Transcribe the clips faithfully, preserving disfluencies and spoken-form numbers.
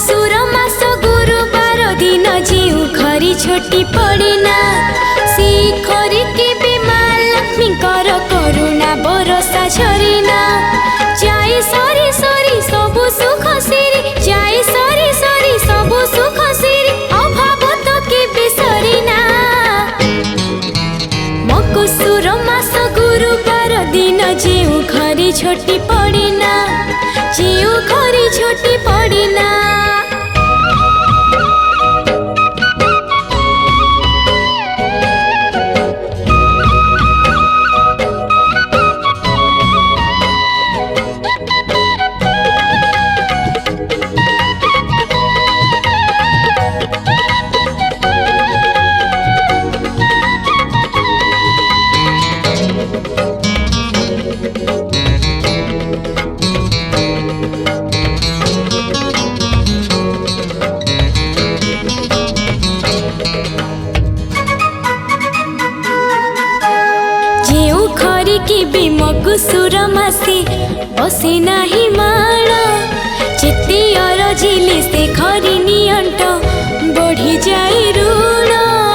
मकुसुर मास गुरुबार दिन जीव खरी छोटी पड़िना सी खरी के भी माँ लक्ष्मी कर करुणा बरसा झरिना जाए सरी सरी सबु सुख सिरी जाए सरी सरी सबु सुख सिरी अभाव तो के बिसरिना मकुसुर मास गुरुबार दिन जीव खरी छोटी पड़िना जीव खरी छोटी पड़िना। कि मकुसुर मासी बसी नाही माण चित्ती अरजिली से खरी नियंट बढ़ी जाई ऋण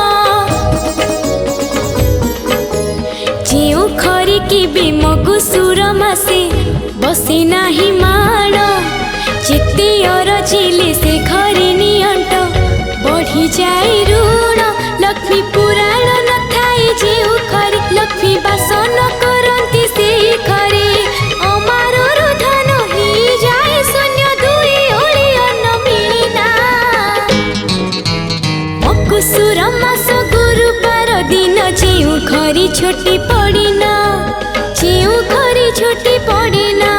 जेउ खरी कि भी मकुसुर मासी बसी नाही माण चित्ती अरजिली से खरी नियंट बढ़ी जाई ऋण लक्ष्मी पुराण न थाई जेउ खरी लक्ष्मी बासन करंती से खरी अमार रुधन ही जाए शून्य दुई ओली अन्न मिलिना मकुसुर मास गुरुबार दिन जेउ खरी छोटी पड़िना जेउ खरी छोटी पड़िना।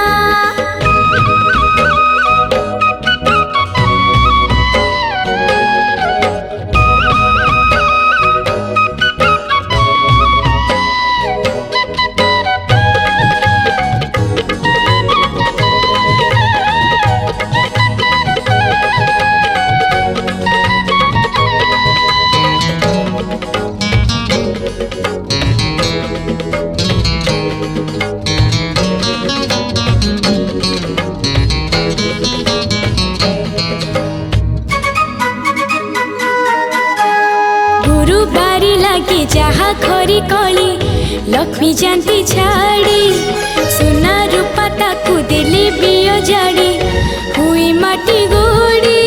गुरुबारी लागे जहा खरी कली लक्ष्मी जानती छाड़ी सुना रूपा ताकू देली बिय जाड़ी हुई माटी गोड़ी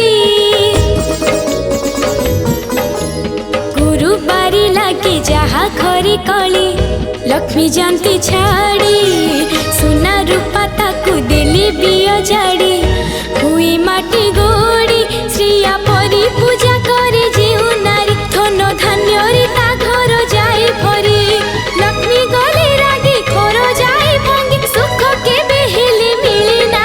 गुरुबारी लागे जहा खरी कली लक्ष्मी जानती छाड़ी सुना रूपा ताकू देली बिय जाड़ी हुई माटी गोड़ी श्रिया परी पूजा करे जीव नारी धन धान्य रे ता घर जाए भरी लक्ष्मी गले रागी घर जाए भंगी सुख के बेहेले मिलिना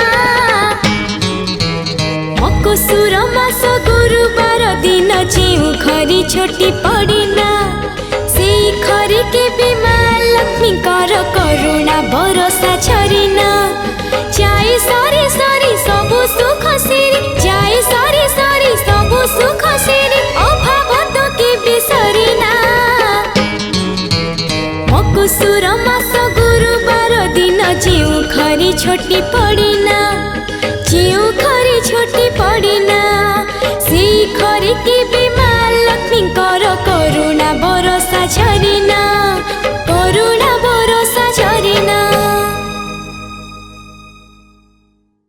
मकुसुर मास गुरुबार दिन जेउ खरी छोटी पड़िना से खरी के भी माँ लक्ष्मी कर करुणा बरसा झरिना जाए सरी सरी सबु सुख सिरी जाए सरी सरी सबु सुख सिरी अभाव तो के बिसरिना मकुसुर मास गुरुबार दिन जेउ खरी छोटी पड़िना जेउ खरी छोटी पड़िना से खरी के भी माँ लक्ष्मी कर करुणा बरसा झरिना।